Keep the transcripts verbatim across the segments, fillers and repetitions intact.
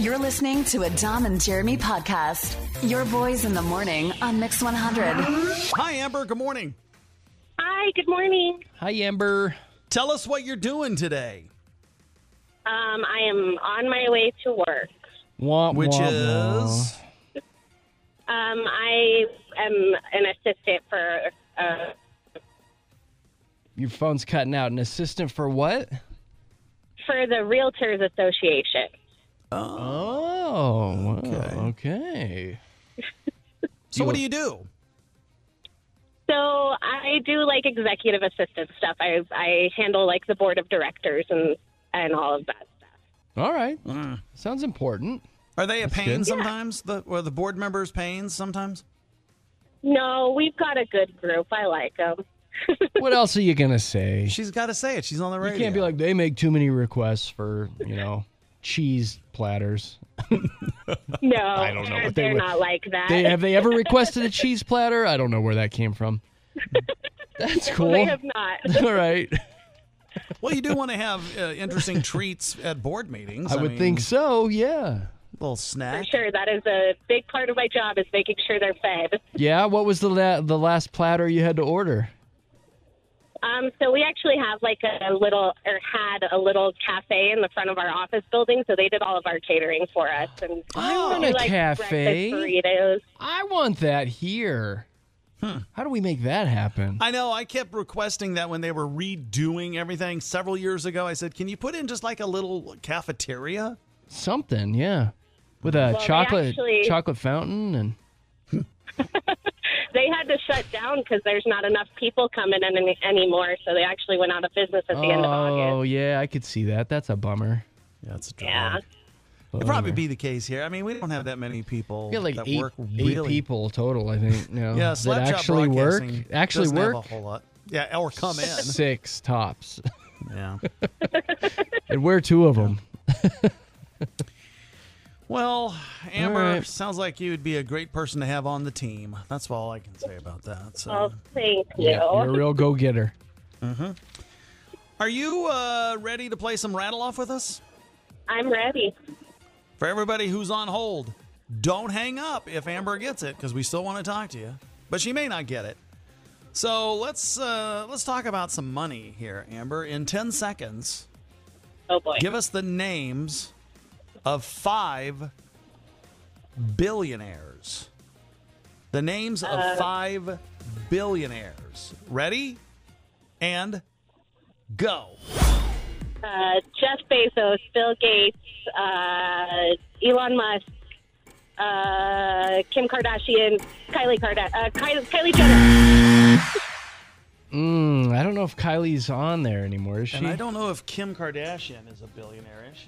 You're listening to a Dom and Jeremy podcast. Your boys in the morning on Mix one hundred. Hi, Amber. Good morning. Hi, good morning. Hi, Amber. Tell us what you're doing today. Um, I am on my way to work. Wah, Which wah, is? Um, I am an assistant for, uh, Your phone's cutting out. An assistant for what? for the Realtors Association. Oh, Okay. wow, okay. So what do you do? So I do like executive assistant stuff. I I handle like the board of directors and, and all of that stuff. All right. Mm. Sounds important. Are they a That's pain good. sometimes? The or the board members pains sometimes? No, we've got a good group. I like them. What else are you going to say? She's got to say it. She's on the radio. You can't be like, they make too many requests for, you know, cheese platters. No, I don't know they're, what they they're would- not like that. They, have they ever requested a cheese platter? I don't know where that came from. That's cool. They have not. All right. Well, you do want to have uh, interesting treats at board meetings. I would mean, think so, yeah. little For snack. sure, that is a big part of my job is making sure they're fed. Yeah, what was the la- the last platter you had to order? Um, so we actually have like a little, or had a little cafe in the front of our office building. So they did all of our catering for us. And I we want do, a like, cafe. breakfast burritos. I want that here. How do we make that happen? I know. I kept requesting that when they were redoing everything several years ago. I said, can you put in just like a little cafeteria? Something, yeah. With a Well, they chocolate actually- chocolate fountain and They had to shut down because there's not enough people coming in any, anymore. So they actually went out of business at the end of Oh, August. yeah, I could see that. That's a bummer. Yeah, it's a Yeah. It'd probably be the case here. I mean, we don't have that many people We got like that eight, work eight really. people total, I think. You know, Yeah, that Slapshot actually work. Broadcasting Actually doesn't work. have a whole lot. Yeah, or come in. Six tops, Yeah. and we're two of them. Well, Amber, All right. sounds like you would be a great person to have on the team. That's all I can say about that. So, Oh, thank you. Yeah, you're a real go-getter. are you uh, ready to play some rattle off with us? I'm ready. For everybody who's on hold, don't hang up if Amber gets it because we still want to talk to you, but she may not get it. So let's uh, let's talk about some money here, Amber. In ten seconds, Oh, boy. give us the names of five billionaires. The names of Uh, five billionaires. Ready? And go. Uh, Jeff Bezos, Bill Gates, uh, Elon Musk, uh, Kim Kardashian, Kylie Kardashian, uh, Kylie, Kylie Jenner. Mm, I don't know if Kylie's on there anymore, is she? And I don't know if Kim Kardashian is a billionaire, is she?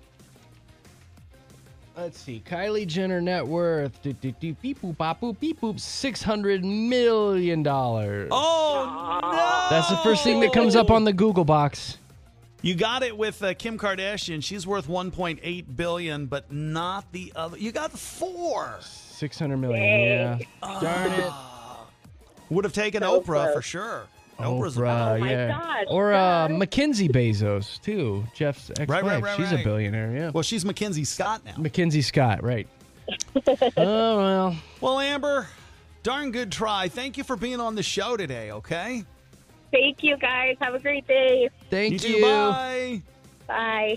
Let's see. Kylie Jenner net worth. do, do, do, beep boop bop boop beep boop. Six hundred million dollars. Oh, no! That's the first thing that comes up on the Google box. You got it with uh, Kim Kardashian. She's worth one point eight billion dollars, but not the other. You got four. Six hundred million. Yeah. Darn it. Would have taken So Oprah close. for sure. Oprah's a- Oprah, Oh, my yeah. gosh, Or uh, God. Mackenzie Bezos too. Jeff's ex-wife. Right, right, right, She's a right. billionaire. Yeah. well, she's Mackenzie Scott now. Mackenzie Scott. Right. Oh well. Well, Amber, darn good try. Thank you for being on the show today. Okay. Thank you, guys. Have a great day. Thank you you. too. Bye. Bye.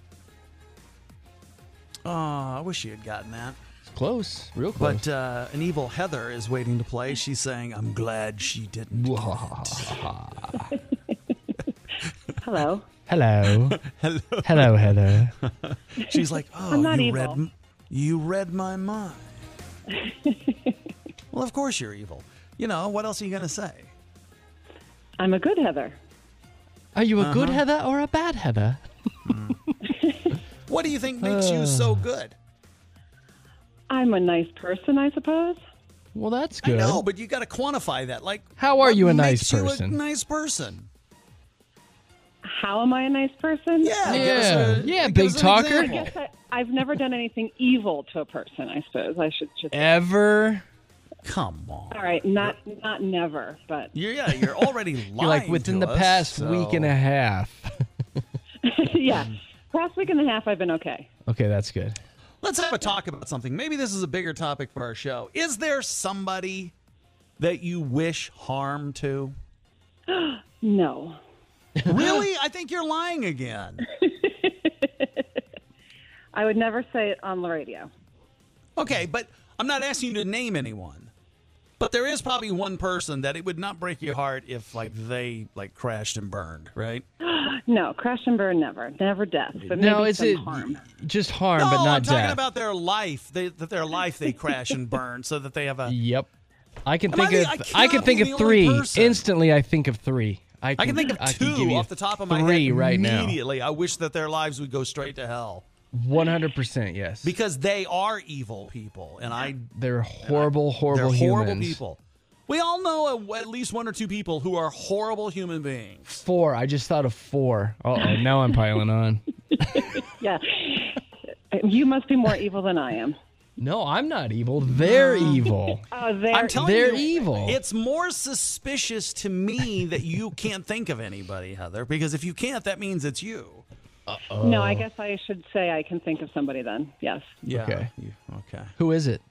Oh, I wish you had gotten that. It's close. Real close. But uh, an evil Heather is waiting to play. She's saying, "I'm glad she didn't." Hello. Hello. Hello. Hello, Heather. She's like, "Oh, I'm not you evil. read, m- you read my mind." Well, of course you're evil. You know what else are you gonna say? I'm a good Heather. Are you a Uh-huh. good Heather or a bad Heather? What do you think makes you so good? I'm a nice person, I suppose. Well, that's I good. know, but you got to quantify that. Like, How are what you a nice makes you person? a nice person. How am I a nice person? Yeah, give Yeah. us a- Yeah, give big us an talker. I example. guess I, I've never done anything evil to a person, I suppose. I should just. Ever? Come on. All right, not not never, but You're, yeah, you're already lying. You're like within to the us, past so- week and a half. yeah. Past week and a half, I've been okay. Okay, that's good. Let's have a talk about something. Maybe this is a bigger topic for our show. Is there somebody that you wish harm to? No. Really? I think you're lying again. I would never say it on the radio. Okay, but I'm not asking you to name anyone. But there is probably one person that it would not break your heart if, like, they like crashed and burned, right? No, crash and burn, never. Never death. But No, maybe is some it harm. just harm, No, but not I'm talking death? about their life. They, that their life they crash and burn, so that they have a. Yep. I can Am I think the- of I I, cannot can think be of the only three. person. Instantly, I think of three. I can, I can think of I can give two you off the top of my three head right now. immediately. I wish that their lives would go straight to hell one hundred percent, yes. because they are evil people, and I They're horrible, horrible they're horrible humans. people. We all know at least one or two people who are horrible human beings. Four. I just thought of four. Uh-oh, now I'm piling on. Yeah. You must be more evil than I am. No, I'm not evil. They're evil. Oh, there. I'm telling They're you, evil. It's more suspicious to me that you can't think of anybody, Heather, because if you can't, that means it's you. No, I guess I should say I can think of somebody then. Yes. Yeah. Okay. You- okay. Who is it?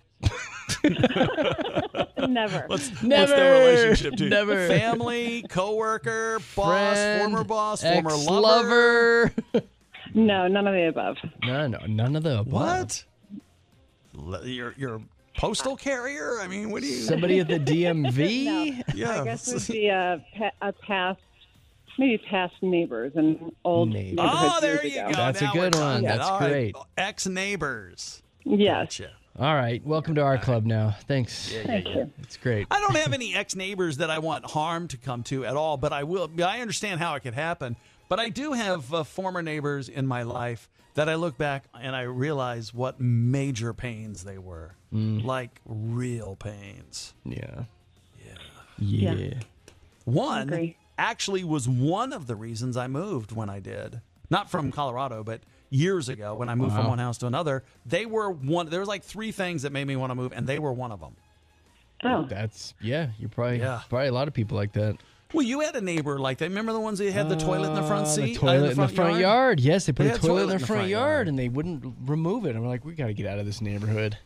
Never. What's, what's Never. their relationship to? Never. Family, coworker, boss, Friend, former boss, former lover. ex-lover. No, none of the above. no, no, none of the above. What? L- Your your postal carrier? I mean, what do you? Somebody at the D M V? Yeah. I guess it would be a, pa- a past, maybe past neighbors and old Neighbors. neighborhoods Oh, there years you ago. go. That's a Now good we're one. talking. That's All right. great. Ex-neighbors. Yes. Gotcha. All right. Welcome to our club now. Thanks. Thank you. It's great. I don't have any ex-neighbors that I want harm to come to at all, but I will. I understand how it could happen. But I do have uh, former neighbors in my life that I look back and I realize what major pains they were, like real pains. Yeah. Yeah. Yeah. One agree. actually was one of the reasons I moved when I did. Not from Colorado, but years ago when I moved from Wow. one house to another. They were one. There was like three things that made me want to move, and they were one of them. Oh, That's, yeah, you're probably, Yeah. probably a lot of people like that. Well, you had a neighbor like that. Remember the ones that had the toilet in the front Uh, seat? The toilet uh, in the front yard. Yes, they put They a had toilet in their front, yard, and they wouldn't remove it. I'm like, we got to get out of this neighborhood.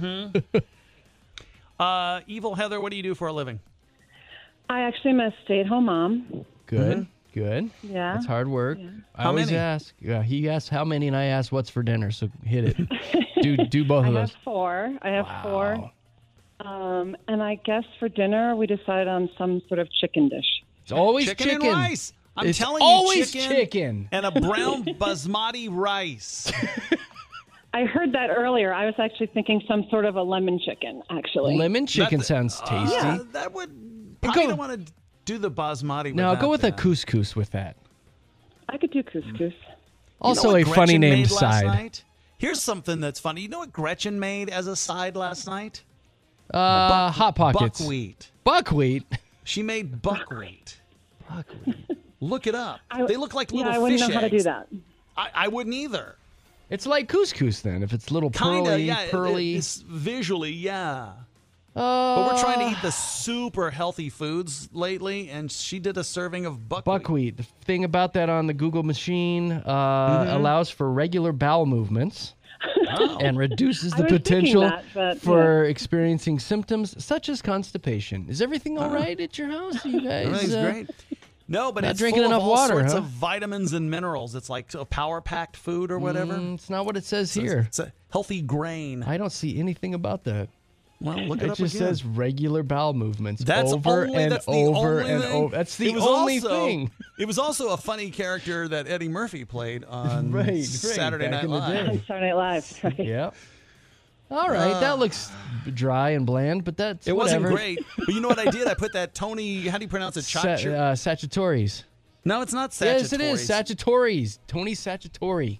Uh, Evil Heather, what do you do for a living? I actually am a stay-at-home mom. Good. Good. Yeah. That's hard work. I How always many? ask. Yeah, he asks how many, and I ask what's for dinner. So hit it. do do both I of have those. four. I have four. Um, and I guess for dinner we decided on some sort of chicken dish. It's always Chicken, chicken. and rice. I'm It's telling always you, chicken, chicken. and a brown basmati rice. I heard that earlier. I was actually thinking some sort of a lemon chicken, actually. Lemon chicken That- sounds tasty. Uh, that would. Go- I don't want to do the basmati. With no, that go with a then. couscous with that. I could do couscous. You know Also what a Gretchen funny named made last side. night? Here's something that's funny. You know what Gretchen made as a side last night? Uh, hot pockets. Buckwheat. Buckwheat. She made buckwheat. Buckwheat. Look it up. I- they look like Yeah, little I wouldn't fish know how to do eggs. that. I, I wouldn't either. It's like couscous then. If it's little Kinda, pearly, yeah. it- pearly. It's visually, yeah. uh, But we're trying to eat the super healthy foods lately, and she did a serving of buckwheat. buckwheat. The thing about that on the Google machine uh, Mm-hmm. allows for regular bowel movements Oh. and reduces I the was thinking potential that, but, for experiencing symptoms such as constipation. Is everything all right at your house? You guys? Everything's uh, great. No, but not it's drinking full enough of all water, sorts huh? of vitamins and minerals. It's like a power-packed food or whatever. Mm, it's not what it says here. It's a healthy grain. I don't see anything about that. Well, look it, It up just again. says regular bowel movements That's over only, and that's the over only and thing. over. That's the It was only also- thing. It was also a funny character that Eddie Murphy played on Right, right, Saturday back Night in the Live. day. On Saturday Night Live, right? Yep. All right, that looks dry and bland, but that's Uh. It whatever. wasn't great, but you know what I did? I put that Tony. How do you pronounce it? Sa- Chachi- uh, Sachatores. no, it's not Sachatores. Yes, it is. Sachatores. Tony Sachatori.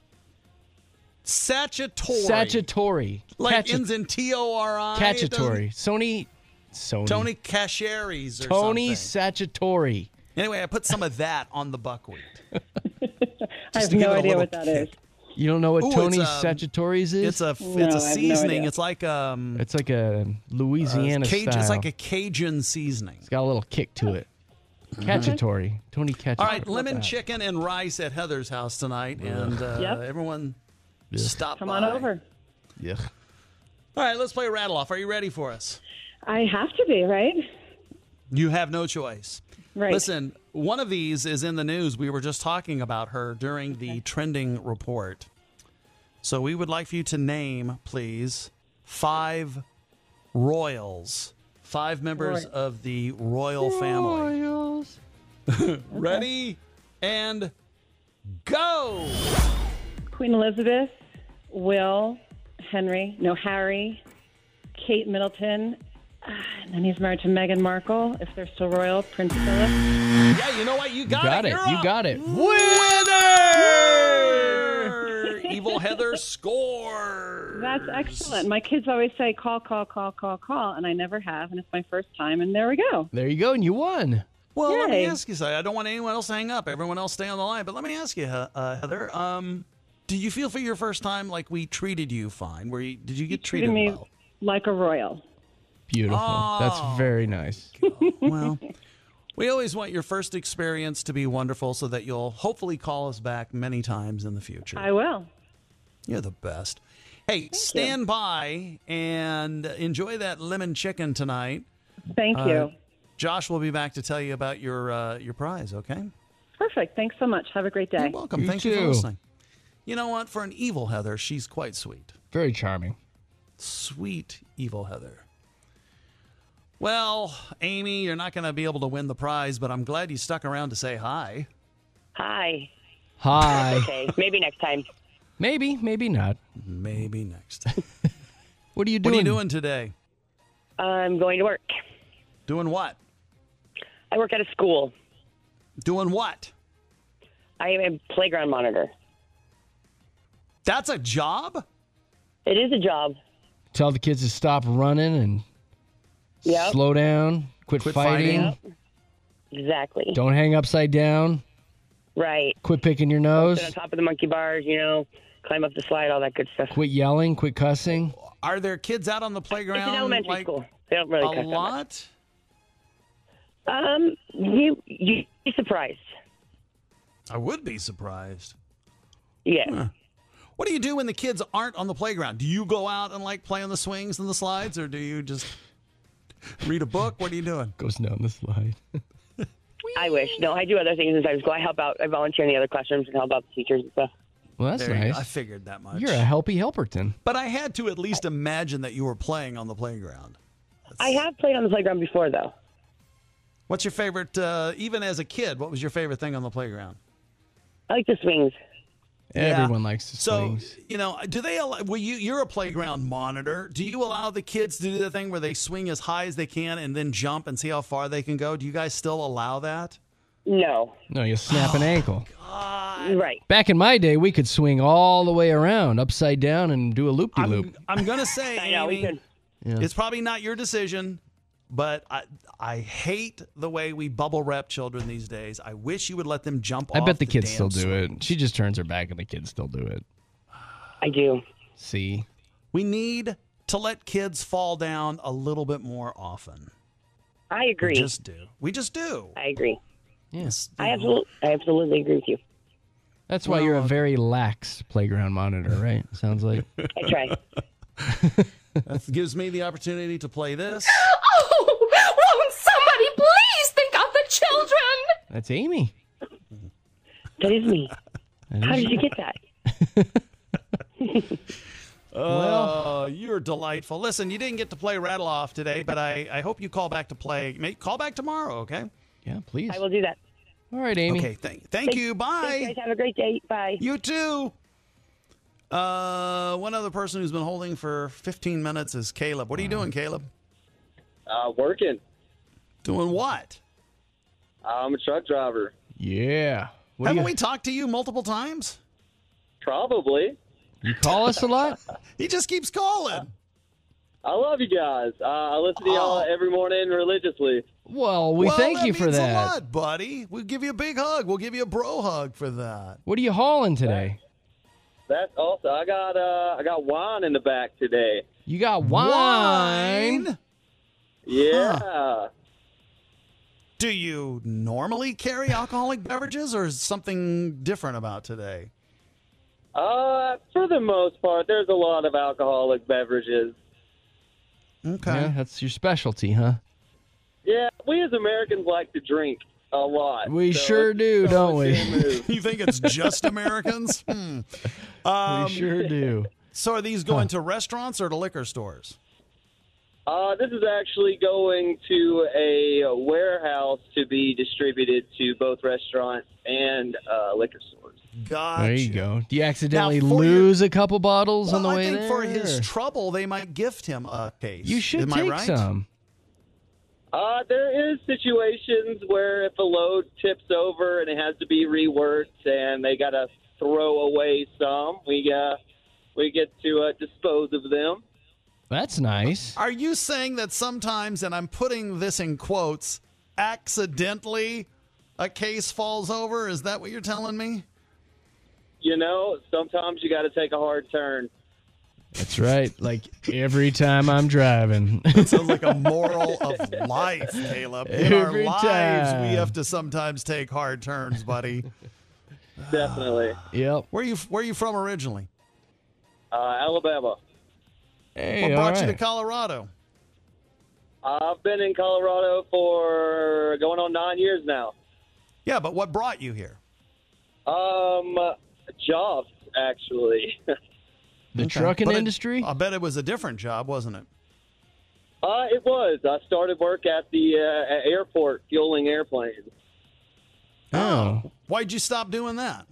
Sachatori. Sachatori. Like Catcha- ends in T O R I. It doesn't- Cacciatori. Sony. Sony. Tony Cacheres or Tony something. Sachatori. Anyway, I put some of that on the buckwheat. I have to give no it a idea little what that is. kick. You don't know what Ooh, Tony it's, um, Sachatori's is? It's a No, it's a I have no seasoning. idea. It's like um It's like a Louisiana Cajun, style. it's like a Cajun seasoning. It's got a little kick to it. Cacciatori. Tony Cacciatori. All right, lemon chicken and rice at Heather's house tonight, and uh, Yep. everyone stop Come by. on over. Yeah. All right, let's play rattle off. Are you ready for us? I have to be, right? You have no choice. Right. Listen, one of these is in the news. We were just talking about her during the trending report. So we would like for you to name, please, five royals, five members Roy- of the royal family. Royals. Ready and go. Queen Elizabeth, Will, Henry, no, Harry, Kate Middleton, uh, and then he's married to Meghan Markle, if they're still royal, Prince Philip. Yeah, you know what? You got, You got it. You're You up. got it. Winner! Evil Heather scores. That's excellent. My kids always say, call, call, call, call, call, and I never have, and it's my first time, and there we go. There you go, and you won. Well, let me Yay. ask you something. I don't want anyone else to hang up. Everyone else stay on the line. But let me ask you, uh, Heather. Um, do you feel for your first time like we treated you fine? Were you, did you get treated, Treated me well? like a royal. Beautiful. Oh. That's very nice. Well, we always want your first experience to be wonderful so that you'll hopefully call us back many times in the future. I will. You're the best. Hey, stand by and enjoy that lemon chicken tonight. Thank Uh, you. Josh will be back to tell you about your uh, your prize, okay? Perfect. Thanks so much. Have a great day. You're welcome. You Thank you for too. listening. You know what? For an evil Heather, she's quite sweet. Very charming. Sweet evil Heather. Well, Amy, you're not going to be able to win the prize, but I'm glad you stuck around to say hi. Hi. Hi. Okay, maybe next time. Maybe, maybe not. Maybe next. What are you What doing? are you doing today? I'm going to work. Doing what? I work at a school. Doing what? I am a playground monitor. That's a job? It is a job. Tell the kids to stop running and Yep. slow down, quit, Quit fighting, fighting. Exactly. don't hang upside down, Right. quit picking your nose, Sit on top of the monkey bars, you know, climb up the slide, all that good stuff. quit yelling, quit cussing. Are there kids out on the playground? It's an elementary like, school. They don't really A cuss that much. lot? Um, you you'd be surprised. I would be surprised. Yeah. What do you do when the kids aren't on the playground? Do you go out and like play on the swings and the slides, or do you just read a book? What are you doing? Goes down the slide. I wish. No, I do other things inside school. I help out. I volunteer in the other classrooms and help out the teachers and stuff. Well, that's There you go. nice. I figured that much. You're a helpy helperton. But I had to at least imagine that you were playing on the playground. I have played on the playground before, though. What's your favorite, uh, even as a kid, what was your favorite thing on the playground? I like the swings. Everyone likes the So, swings. you know, do they allow, well, you, you're a playground monitor. Do you allow the kids to do the thing where they swing as high as they can and then jump and see how far they can go? Do you guys still allow that? No. No, you snap an ankle. Right. Back in my day, we could swing all the way around, upside down, and do a I'm, loop-de-loop. I'm going to say, I know. We Amy, could. Yeah. it's probably not your decision, but I I hate the way we bubble wrap children these days. I wish you would let them jump I off bet the kids damn still do swing. it. She just turns her back, and the kids still do it. I do. See? We need to let kids fall down a little bit more often. I We agree. just do. We just do. I agree. Yes. I absolutely, I absolutely agree with you. That's why Well, you're a okay. very lax playground monitor, right? Sounds like. I try. That gives me the opportunity to play this. Oh, won't somebody please think of the children? That's Amy. That is me. That How is- did you get that? Oh, you're delightful. Listen, you didn't get to play Rattle Off today, but I, I hope you call back to play. May, call back tomorrow, okay? Yeah, please. I will do that. All right, Amy. Okay, thank, thank you. Bye. Thanks, guys. Have a great day. Bye. You too. Uh, one other person who's been holding for fifteen minutes is Caleb. What are you doing, Caleb? Uh, working. Doing what? I'm a truck driver. Yeah. What do Haven't you, we talked to you multiple times? Probably. you call us a lot? He just keeps calling. I love you guys. Uh, I listen to y'all Oh. every morning religiously. Well, we Well, thank that you for means that. a lot, buddy. We'll give you a big hug. We'll give you a bro hug for that. What are you hauling today? That's also. I got uh, I got wine in the back today. You got wine. Wine? Yeah. Do you normally carry alcoholic beverages, or is something different about today? Uh, for the most part, there's a lot of alcoholic beverages. Okay. Yeah, that's your specialty, huh? Yeah, we as Americans like to drink a lot. We so sure it's- do, so don't it's we? a move. You think it's just Americans? Hmm. Um, we sure do. So are these going to restaurants or to liquor stores? Uh, this is actually going to a warehouse to be distributed to both restaurants and uh, liquor stores. Gotcha. There you go. Do you accidentally Now, for your- lose a couple bottles on Well, the way I think there? for his or- trouble, they might gift him a case. you should Am I take right? some. Uh, there is situations where if a load tips over and it has to be reworked and they got to throw away some, we uh, we get to uh, dispose of them. That's nice. Are you saying that sometimes, and I'm putting this in quotes, accidentally a case falls over? Is that what you're telling me? You know, sometimes you got to take a hard turn. That's right. Like every time I'm driving. That sounds like a moral of life, Caleb. In Every our lives, time. we have to sometimes take hard turns, buddy. Definitely. Yep. Where are you Where are you from originally? Uh, Alabama. Hey, What all brought you to right. Colorado? I've been in Colorado for going on nine years now. Yeah, but what brought you here? Um, jobs, actually. The Okay. trucking But it- industry? I bet it was a different job, wasn't it? Uh, it was. I started work at the uh, airport fueling airplanes. Oh. Why'd you stop doing that?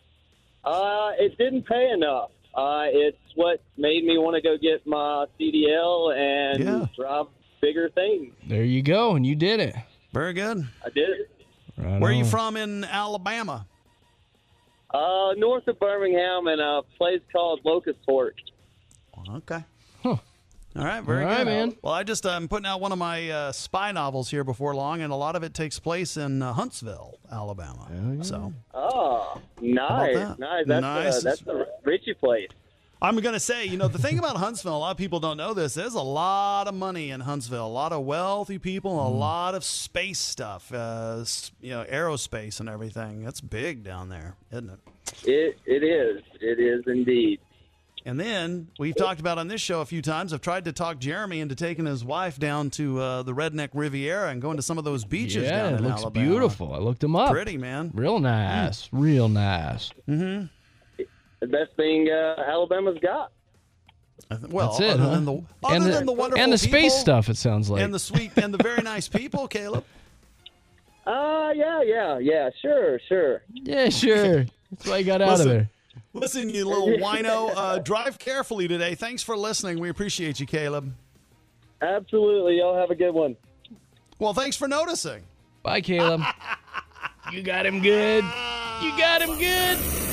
Uh, it didn't pay enough. Uh, it's what made me want to go get my C D L and Yeah. drive bigger things. There you go, and you did it. Very good. I did it. Right Where are you on. from in Alabama? Uh, north of Birmingham in a place called Locust Fork. Okay. Huh. All right, very All right, good. man. Well, I just I'm putting out one of my uh, spy novels here before long, and a lot of it takes place in uh, Huntsville, Alabama. So Oh, nice, that? nice. That's Nice. Uh, that's a Richie place. I'm going to say, you know, the thing about Huntsville, a lot of people don't know this. There's a lot of money in Huntsville, a lot of wealthy people, a lot of space stuff, uh, s- you know, aerospace and everything. That's big down there, isn't it? It it is. It is indeed. And then we've talked about on this show a few times. I've tried to talk Jeremy into taking his wife down to uh, the Redneck Riviera and going to some of those beaches Yeah, down it in looks Alabama. beautiful. I looked them up. Pretty, man. Real nice. Real nice. Mm-hmm. The best thing uh, Alabama's got. Well, That's it, other huh? than the other and the, than the wonderful and the space people stuff, it sounds like. and the sweet and the very nice people, Caleb. Uh, yeah, yeah, yeah. Sure, sure. yeah, sure. That's why you got out Listen. of there. Listen, you little wino. Uh, drive carefully today. Thanks for listening. We appreciate you, Caleb. Absolutely. Y'all have a good one. Well, thanks for noticing. Bye, Caleb. You got him good. You got him good.